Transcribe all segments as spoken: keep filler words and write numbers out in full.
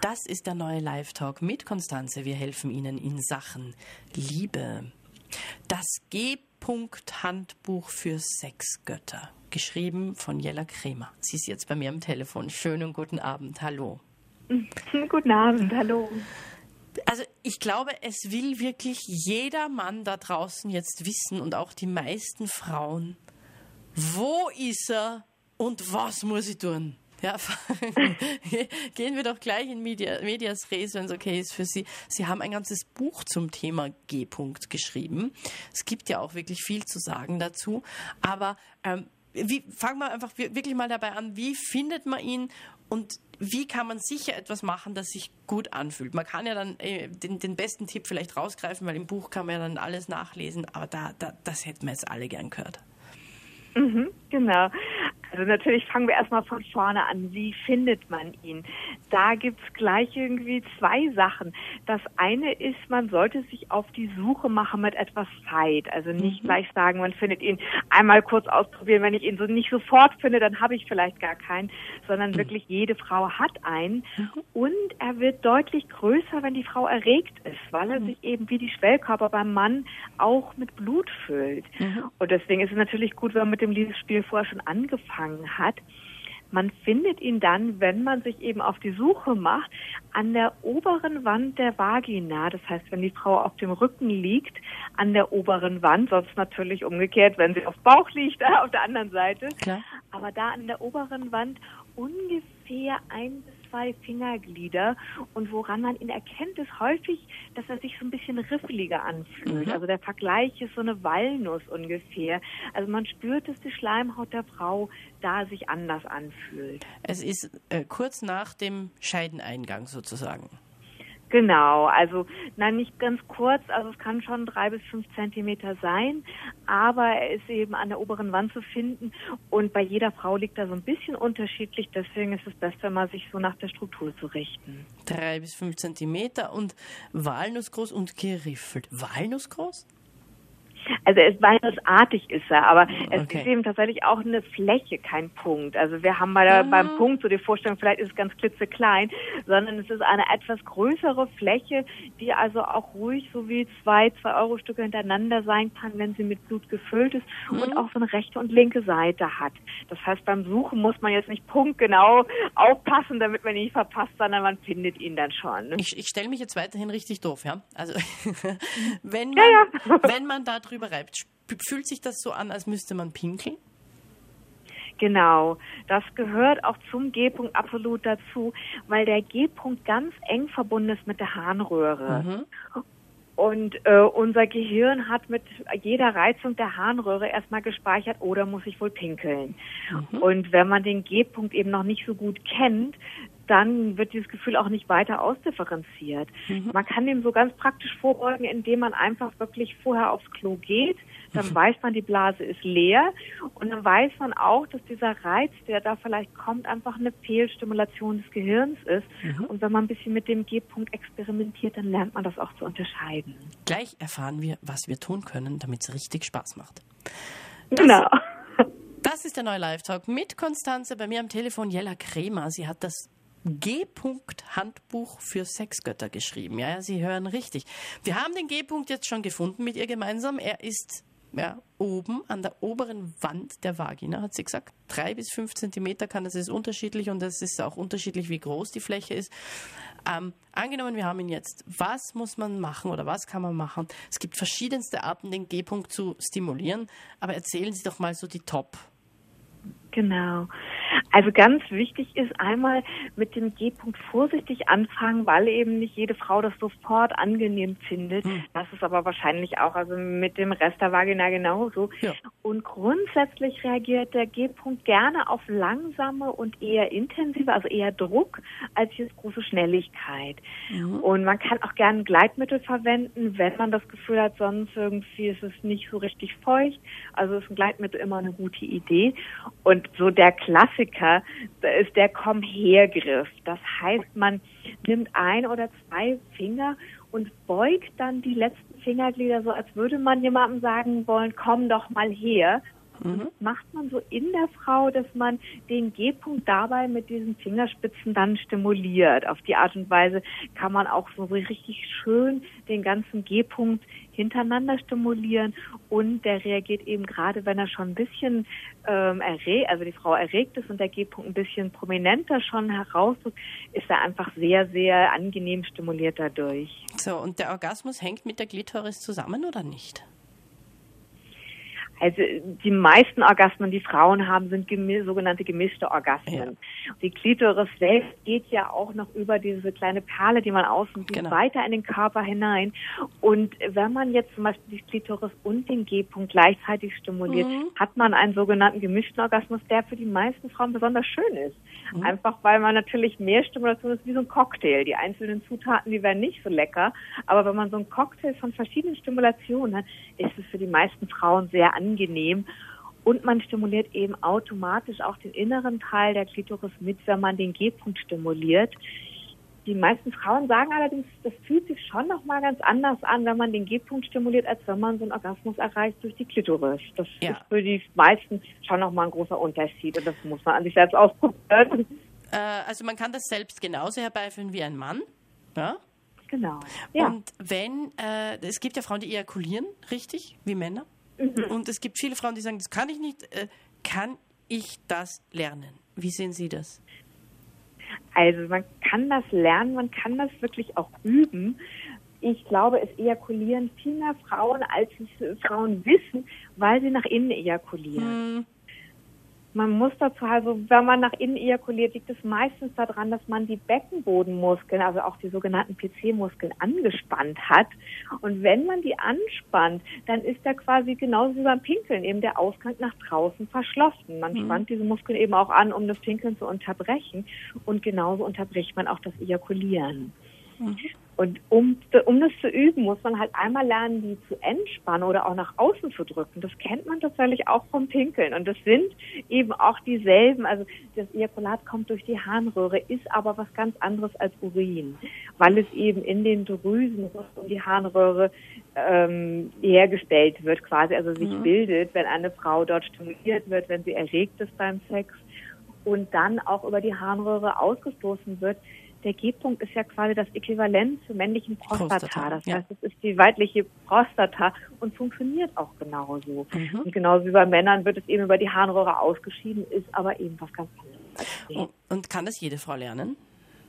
Das ist der neue Live-Talk mit Constanze. Wir helfen Ihnen in Sachen Liebe. Das G-Punkt-Handbuch für Sexgötter. Geschrieben von Jella Kremer. Sie ist jetzt bei mir am Telefon. Schönen guten Abend. Hallo. Guten Abend. Hallo. Also ich glaube, es will wirklich jeder Mann da draußen jetzt wissen und auch die meisten Frauen, wo ist er und was muss ich tun? Ja, gehen wir doch gleich in Media, Medias Res, wenn es okay ist für Sie. Sie haben ein ganzes Buch zum Thema G-Punkt geschrieben. Es gibt ja auch wirklich viel zu sagen dazu. Aber ähm, wie, fangen wir einfach wirklich mal dabei an, wie findet man ihn und wie kann man sicher etwas machen, das sich gut anfühlt? Man kann ja dann äh, den, den besten Tipp vielleicht rausgreifen, weil im Buch kann man ja dann alles nachlesen, aber da, da, das hätten wir jetzt alle gern gehört. Mhm, genau. Also natürlich fangen wir erstmal von vorne an. Wie findet man ihn? Da gibt's gleich irgendwie zwei Sachen. Das eine ist, man sollte sich auf die Suche machen mit etwas Zeit. Also nicht mhm. gleich sagen, man findet ihn, einmal kurz ausprobieren. Wenn ich ihn so nicht sofort finde, dann habe ich vielleicht gar keinen, sondern mhm. wirklich jede Frau hat einen. Mhm. Und er wird deutlich größer, wenn die Frau erregt ist, weil er mhm. sich eben wie die Schwellkörper beim Mann auch mit Blut füllt. Mhm. Und deswegen ist es natürlich gut, wenn man mit dem Liebesspiel vorher schon angefangen hat. Man findet ihn dann, wenn man sich eben auf die Suche macht, an der oberen Wand der Vagina. Das heißt, wenn die Frau auf dem Rücken liegt, an der oberen Wand, sonst natürlich umgekehrt, wenn sie auf Bauch liegt, äh, auf der anderen Seite. Klar. Aber da an der oberen Wand ungefähr ein bis zwei Fingerglieder. Und woran man ihn erkennt, ist häufig, dass er sich so ein bisschen riffeliger anfühlt. Mhm. Also der Vergleich ist so eine Walnuss ungefähr. Also man spürt, dass die Schleimhaut der Frau da sich anders anfühlt. Es ist äh, kurz nach dem Scheideneingang sozusagen. Genau, also nein, nicht ganz kurz, also es kann schon drei bis fünf Zentimeter sein, aber er ist eben an der oberen Wand zu finden und bei jeder Frau liegt er so ein bisschen unterschiedlich, deswegen ist es besser, mal sich so nach der Struktur zu richten. Drei bis fünf Zentimeter und walnussgroß und geriffelt. Walnussgroß? Also es walnussartig ist er, aber es okay. ist eben tatsächlich auch eine Fläche, kein Punkt. Also wir haben bei der, ah. beim Punkt so die Vorstellung, vielleicht ist es ganz klitzeklein, sondern es ist eine etwas größere Fläche, die also auch ruhig so wie zwei zwei-Euro-Stücke hintereinander sein kann, wenn sie mit Blut gefüllt ist mhm. und auch so eine rechte und linke Seite hat. Das heißt, beim Suchen muss man jetzt nicht punktgenau aufpassen, damit man ihn nicht verpasst, sondern man findet ihn dann schon. Ne? Ich, ich stelle mich jetzt weiterhin richtig doof, ja? Also wenn man, ja, ja. wenn man da drüber reibt, fühlt sich das so an, als müsste man pinkeln? Genau, das gehört auch zum G-Punkt absolut dazu, weil der G-Punkt ganz eng verbunden ist mit der Harnröhre. Mhm. Und äh, unser Gehirn hat mit jeder Reizung der Harnröhre erstmal gespeichert, oder muss ich wohl pinkeln. Mhm. Und wenn man den G-Punkt eben noch nicht so gut kennt, dann wird dieses Gefühl auch nicht weiter ausdifferenziert. Mhm. Man kann dem so ganz praktisch vorbeugen, indem man einfach wirklich vorher aufs Klo geht. Dann mhm. weiß man, die Blase ist leer. Und dann weiß man auch, dass dieser Reiz, der da vielleicht kommt, einfach eine Fehlstimulation des Gehirns ist. Mhm. Und wenn man ein bisschen mit dem G-Punkt experimentiert, dann lernt man das auch zu unterscheiden. Gleich erfahren wir, was wir tun können, damit es richtig Spaß macht. Das genau. Das ist der neue Live-Talk mit Constanze. Bei mir am Telefon Jella Kremer. Sie hat das G-Punkt Handbuch für Sexgötter geschrieben. Ja, ja, Sie hören richtig. Wir haben den G-Punkt jetzt schon gefunden mit ihr gemeinsam. Er ist ja, oben an der oberen Wand der Vagina, hat sie gesagt. Drei bis fünf Zentimeter kann, das ist unterschiedlich und es ist auch unterschiedlich, wie groß die Fläche ist. Ähm, angenommen, wir haben ihn jetzt. Was muss man machen oder was kann man machen? Es gibt verschiedenste Arten, den G-Punkt zu stimulieren, aber erzählen Sie doch mal so die Top. Genau. Also ganz wichtig ist einmal mit dem G-Punkt vorsichtig anfangen, weil eben nicht jede Frau das sofort angenehm findet. Hm. Das ist aber wahrscheinlich auch also mit dem Rest der Vagina genauso. Ja. Und grundsätzlich reagiert der G-Punkt gerne auf langsame und eher intensive, also eher Druck, als jetzt große Schnelligkeit. Mhm. Und man kann auch gerne Gleitmittel verwenden, wenn man das Gefühl hat, sonst irgendwie ist es nicht so richtig feucht. Also ist ein Gleitmittel immer eine gute Idee. Und so der Klassiker ist der Komm-her-Griff. Das heißt, man nimmt ein oder zwei Finger und beugt dann die letzten Fingerglieder so, als würde man jemandem sagen wollen, komm doch mal her. Und das macht man so in der Frau, dass man den G-Punkt dabei mit diesen Fingerspitzen dann stimuliert. Auf die Art und Weise kann man auch so richtig schön den ganzen G-Punkt hintereinander stimulieren und der reagiert eben gerade, wenn er schon ein bisschen ähm, erregt, also die Frau erregt ist und der G-Punkt ein bisschen prominenter schon herausdrückt, ist er einfach sehr, sehr angenehm stimuliert dadurch. So, und der Orgasmus hängt mit der Klitoris zusammen oder nicht? Also die meisten Orgasmen, die Frauen haben, sind gemi- sogenannte gemischte Orgasmen. Ja. Die Klitoris selbst geht ja auch noch über diese kleine Perle, die man außen sieht, genau, weiter in den Körper hinein. Und wenn man jetzt zum Beispiel die Klitoris und den G-Punkt gleichzeitig stimuliert, mhm. hat man einen sogenannten gemischten Orgasmus, der für die meisten Frauen besonders schön ist. Mhm. Einfach weil man natürlich mehr Stimulation ist wie so ein Cocktail. Die einzelnen Zutaten, die werden nicht so lecker. Aber wenn man so einen Cocktail von verschiedenen Stimulationen hat, ist es für die meisten Frauen sehr angenehm. Und man stimuliert eben automatisch auch den inneren Teil der Klitoris mit, wenn man den G-Punkt stimuliert. Die meisten Frauen sagen allerdings, das fühlt sich schon nochmal ganz anders an, wenn man den G-Punkt stimuliert, als wenn man so einen Orgasmus erreicht durch die Klitoris. Das ja. ist für die meisten schon nochmal ein großer Unterschied und das muss man an sich selbst ausprobieren. Äh, also man kann das selbst genauso herbeiführen wie ein Mann, ja? Genau. Ja. Und wenn, äh, es gibt ja Frauen, die ejakulieren, richtig, wie Männer. Mhm. Und es gibt viele Frauen, die sagen, das kann ich nicht. Äh, kann ich das lernen? Wie sehen Sie das? Also man kann das lernen, man kann das wirklich auch üben. Ich glaube, es ejakulieren viel mehr Frauen, als es Frauen wissen, weil sie nach innen ejakulieren. Mhm. Man muss dazu, also wenn man nach innen ejakuliert, liegt es meistens daran, dass man die Beckenbodenmuskeln, also auch die sogenannten P C-Muskeln, angespannt hat. Und wenn man die anspannt, dann ist da quasi genauso wie beim Pinkeln eben der Ausgang nach draußen verschlossen. Man mhm. spannt diese Muskeln eben auch an, um das Pinkeln zu unterbrechen. Und genauso unterbricht man auch das Ejakulieren. Mhm. Und um, um das zu üben, muss man halt einmal lernen, die zu entspannen oder auch nach außen zu drücken. Das kennt man tatsächlich auch vom Pinkeln. Und das sind eben auch dieselben, also das Ejakulat kommt durch die Harnröhre, ist aber was ganz anderes als Urin, weil es eben in den Drüsen um die Harnröhre ähm, hergestellt wird quasi, also sich mhm. bildet, wenn eine Frau dort stimuliert wird, wenn sie erregt ist beim Sex und dann auch über die Harnröhre ausgestoßen wird. Der G-Punkt ist ja quasi das Äquivalent zur männlichen Prostata. Prostata das heißt, ja. es ist die weibliche Prostata und funktioniert auch genauso. Mhm. Und genauso wie bei Männern wird es eben über die Harnröhre ausgeschieden, ist aber eben was ganz anderes. Und kann das jede Frau lernen?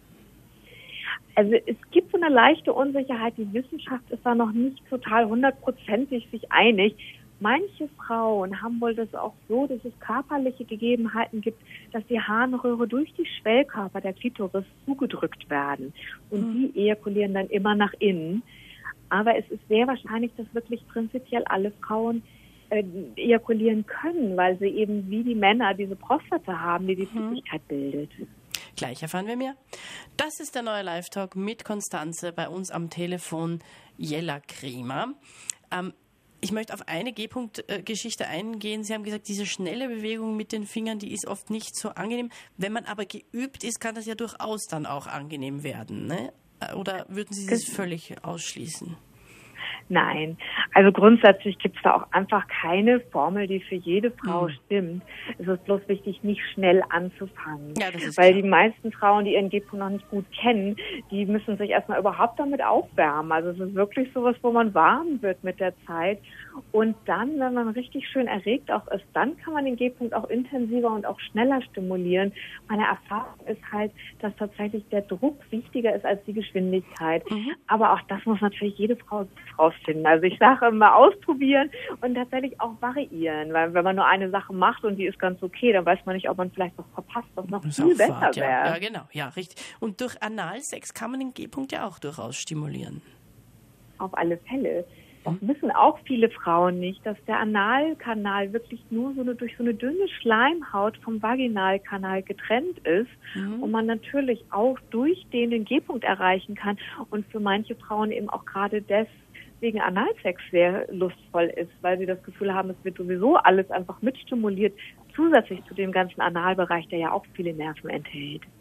Also es gibt so eine leichte Unsicherheit. Die Wissenschaft ist da noch nicht total hundertprozentig sich einig. Manche Frauen haben wohl das auch so, dass es körperliche Gegebenheiten gibt, dass die Harnröhre durch die Schwellkörper der Klitoris zugedrückt werden. Und mhm. die ejakulieren dann immer nach innen. Aber es ist sehr wahrscheinlich, dass wirklich prinzipiell alle Frauen äh, ejakulieren können, weil sie eben wie die Männer diese Prostata haben, die die Flüssigkeit mhm. bildet. Gleich erfahren wir mehr. Das ist der neue Live-Talk mit Constanze, bei uns am Telefon Jella Kremer. Ähm, Ich möchte auf eine G-Punkt-Geschichte eingehen. Sie haben gesagt, diese schnelle Bewegung mit den Fingern, die ist oft nicht so angenehm. Wenn man aber geübt ist, kann das ja durchaus dann auch angenehm werden, ne? Oder würden Sie das völlig ausschließen? Nein, also grundsätzlich gibt es da auch einfach keine Formel, die für jede Frau mhm. stimmt. Es ist bloß wichtig, nicht schnell anzufangen. Ja, das ist Weil klar. Die meisten Frauen, die ihren G-Punkt noch nicht gut kennen, die müssen sich erstmal überhaupt damit aufwärmen. Also es ist wirklich sowas, wo man warm wird mit der Zeit. Und dann, wenn man richtig schön erregt auch ist, dann kann man den G-Punkt auch intensiver und auch schneller stimulieren. Meine Erfahrung ist halt, dass tatsächlich der Druck wichtiger ist als die Geschwindigkeit. Mhm. Aber auch das muss natürlich jede Frau rausfinden. Also ich sage immer ausprobieren und tatsächlich auch variieren. Weil wenn man nur eine Sache macht und die ist ganz okay, dann weiß man nicht, ob man vielleicht was verpasst, was noch viel besser Fahrt, wäre. Ja. ja, genau. Ja, richtig. Und durch Analsex kann man den G-Punkt ja auch durchaus stimulieren. Auf alle Fälle. Das wissen auch viele Frauen nicht, dass der Analkanal wirklich nur so eine, durch so eine dünne Schleimhaut vom Vaginalkanal getrennt ist mhm. und man natürlich auch durch den den G-Punkt erreichen kann und für manche Frauen eben auch gerade deswegen Analsex sehr lustvoll ist, weil sie das Gefühl haben, es wird sowieso alles einfach mitstimuliert, zusätzlich zu dem ganzen Analbereich, der ja auch viele Nerven enthält.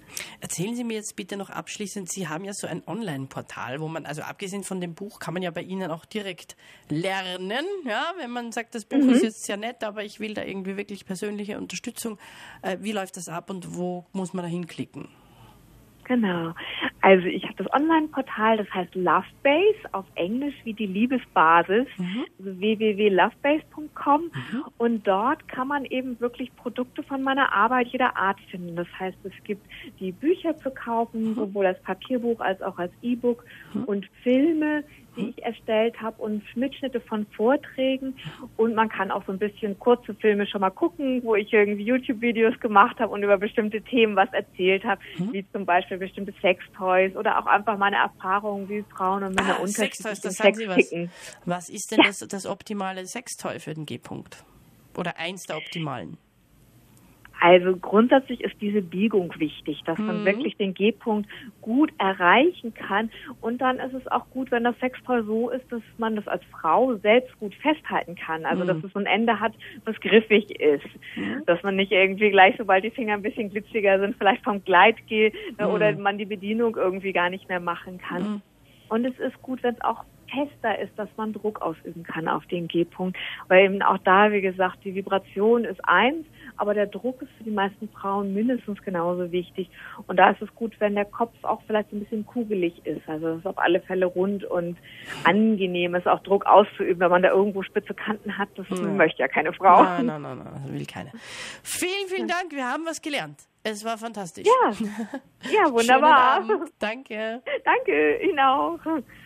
Erzählen Sie mir jetzt bitte noch abschließend, Sie haben ja so ein Online-Portal, wo man, also abgesehen von dem Buch, kann man ja bei Ihnen auch direkt lernen, ja, wenn man sagt, das Buch mhm. ist jetzt sehr nett, aber ich will da irgendwie wirklich persönliche Unterstützung. Äh, wie läuft das ab und wo muss man da hinklicken? Genau. Also ich habe das Online-Portal, das heißt Lovebase, auf Englisch wie die Liebesbasis, mhm. also w w w punkt lovebase punkt com mhm. und dort kann man eben wirklich Produkte von meiner Arbeit jeder Art finden. Das heißt, es gibt die Bücher zu kaufen, mhm. sowohl als Papierbuch als auch als E-Book mhm. und Filme, die ich erstellt habe und Mitschnitte von Vorträgen und man kann auch so ein bisschen kurze Filme schon mal gucken, wo ich irgendwie YouTube-Videos gemacht habe und über bestimmte Themen was erzählt habe, mhm. wie zum Beispiel bestimmte Sextoys oder auch einfach meine Erfahrungen, wie Frauen und Männer ah, unterschiedlich Sextoys, das Sex sagen Sie ticken. Was. was ist denn ja. das, das optimale Sextoy für den G-Punkt? Oder eins der optimalen? Also grundsätzlich ist diese Biegung wichtig, dass man mhm. wirklich den G-Punkt gut erreichen kann. Und dann ist es auch gut, wenn das Sextoy so ist, dass man das als Frau selbst gut festhalten kann. Also mhm. dass es so ein Ende hat, was griffig ist. Mhm. Dass man nicht irgendwie gleich, sobald die Finger ein bisschen glitschiger sind, vielleicht vom Gleitgel mhm. oder man die Bedienung irgendwie gar nicht mehr machen kann. Mhm. Und es ist gut, wenn es auch fester ist, dass man Druck ausüben kann auf den G-Punkt. Weil eben auch da, wie gesagt, die Vibration ist eins, aber der Druck ist für die meisten Frauen mindestens genauso wichtig. Und da ist es gut, wenn der Kopf auch vielleicht ein bisschen kugelig ist. Also es ist auf alle Fälle rund und angenehm ist, auch Druck auszuüben, wenn man da irgendwo spitze Kanten hat. Das ja. möchte ja keine Frau. Nein, nein, nein, nein, das will keine. Vielen, vielen Dank, wir haben was gelernt. Es war fantastisch. Ja, ja, wunderbar. Danke. Danke, Ihnen auch.